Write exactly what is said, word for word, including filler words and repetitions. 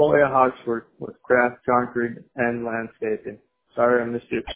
Collier Hawksworth with Craft Concrete and Landscaping. Sorry I missed you.